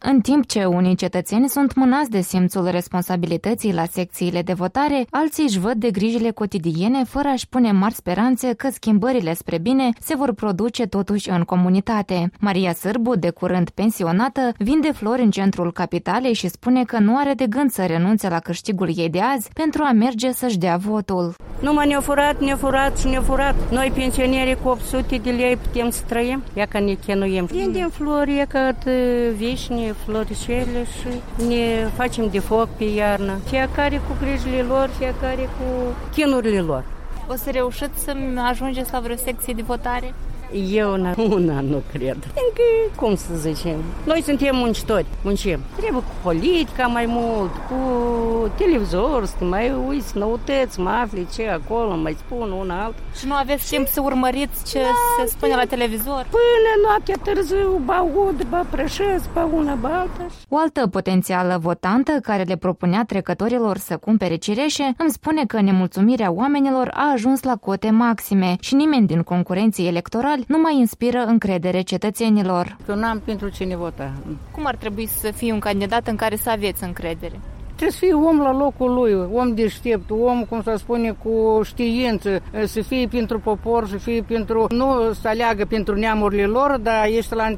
În timp ce unii cetățeni sunt mânați de simțul responsabilității la secțiile de votare, alții își văd de grijile cotidiene fără a-și pune mari speranțe că schimbările spre bine se vor produce totuși în comunitate. Maria Sârbu, de curând pensionată, vinde flori în centrul capitalei și spune că nu are de gând să renunțe la câștigul ei de azi pentru a merge să-și dea votul. Numai ne-a furat. Noi, pensionierii, cu 800 de lei putem să trăim, ia că ne chenuiem. Vindem flori, ia că vișni, floricele și ne facem de foc pe iarnă. Fiecare cu grijile lor, fiecare cu chinurile lor. O să reușiți să ajungeți la vreo secție de votare? Eu una nu cred. Încă, cum să zicem, noi suntem muncitori, muncim. Trebuie cu politica mai mult, cu televizor, să mai uiți noutăți, mă afli ce acolo, mai spun una alta. Și nu aveți timp să urmăriți ce se spune la televizor? Până noaptea târziu, ba ud, ba prășesc, ba una, ba alta. O altă potențială votantă care le propunea trecătorilor să cumpere cireșe îmi spune că nemulțumirea oamenilor a ajuns la cote maxime și nimeni din concurenții electorali nu mai inspiră încredere cetățenilor. Că nu am pentru cine vota. Cum ar trebui să fie un candidat în care să aveți încredere? Trebuie să fie om la locul lui, om deștept, om, cum se spune, cu știință, să fie pentru popor, să fie pentru... Nu să aleagă pentru neamurile lor, dar ești la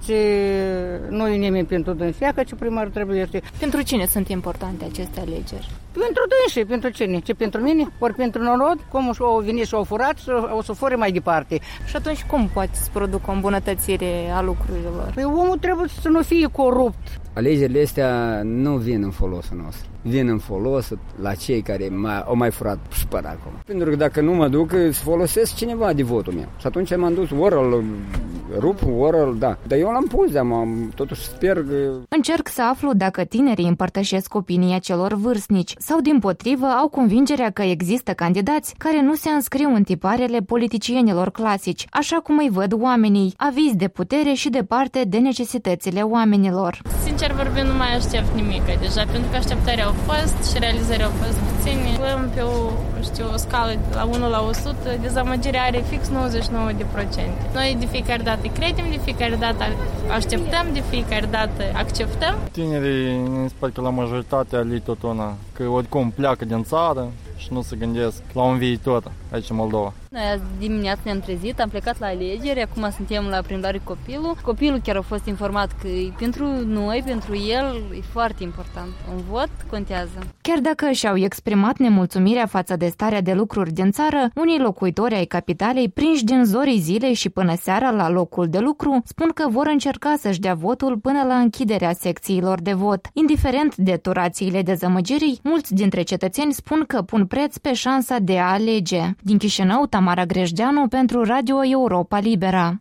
nu e nimeni pentru dânsia, că ce primar trebuie să... Pentru cine sunt importante aceste alegeri? Pentru dânsii, pentru cine? Ce pentru mine? Ori pentru norod? Cum au venit și au furat, o să fure mai departe. Și atunci cum poate să producă o îmbunătățire a lucrurilor? Păi omul trebuie să nu fie corupt. Alegerile astea nu vin în folosul nostru. Vin în folos la cei care au mai furat și până acum. Pentru că dacă nu mă duc, să folosesc cineva de votul meu. Și atunci m-am dus, ori îl rup, ori îl da. Dar eu l-am pus, dar totuși sper că... Încerc să aflu dacă tinerii împărtășesc opinia celor vârstnici sau, dimpotrivă, au convingerea că există candidați care nu se înscriu în tiparele politicienilor clasici, așa cum îi văd oamenii, avizi de putere și departe de necesitățile oamenilor. Sincer vorbind, nu mai aștept nimic deja, pentru că așteptările au fost și realizările au fost puține. Pe o scală de la 1 la 100, dezamăgirea are fix 99%. Noi de fiecare dată credem, de fiecare dată așteptăm, de fiecare dată acceptăm. Tinerii ne spun că la majoritatea aleg tot una, că oricum pleacă din țară și nu se gândesc la un viitor aici în Moldova. Noi azi dimineața ne-am trezit, am plecat la alegeri, acum suntem la plimbare cu copilul. Copilul chiar a fost informat că pentru noi, pentru el, e foarte important. Un vot contează. Chiar dacă și-au exprimat nemulțumirea față de starea de lucruri din țară, unii locuitori ai capitalei, prinși din zorii zilei și până seara la locul de lucru, spun că vor încerca să-și dea votul până la închiderea secțiilor de vot. Indiferent de turațiile dezamăgirii, mulți dintre cetățeni spun că pun preț pe șansa de a alege. Din Chișinău, Tamara Grejdeanu pentru Radio Europa Libera.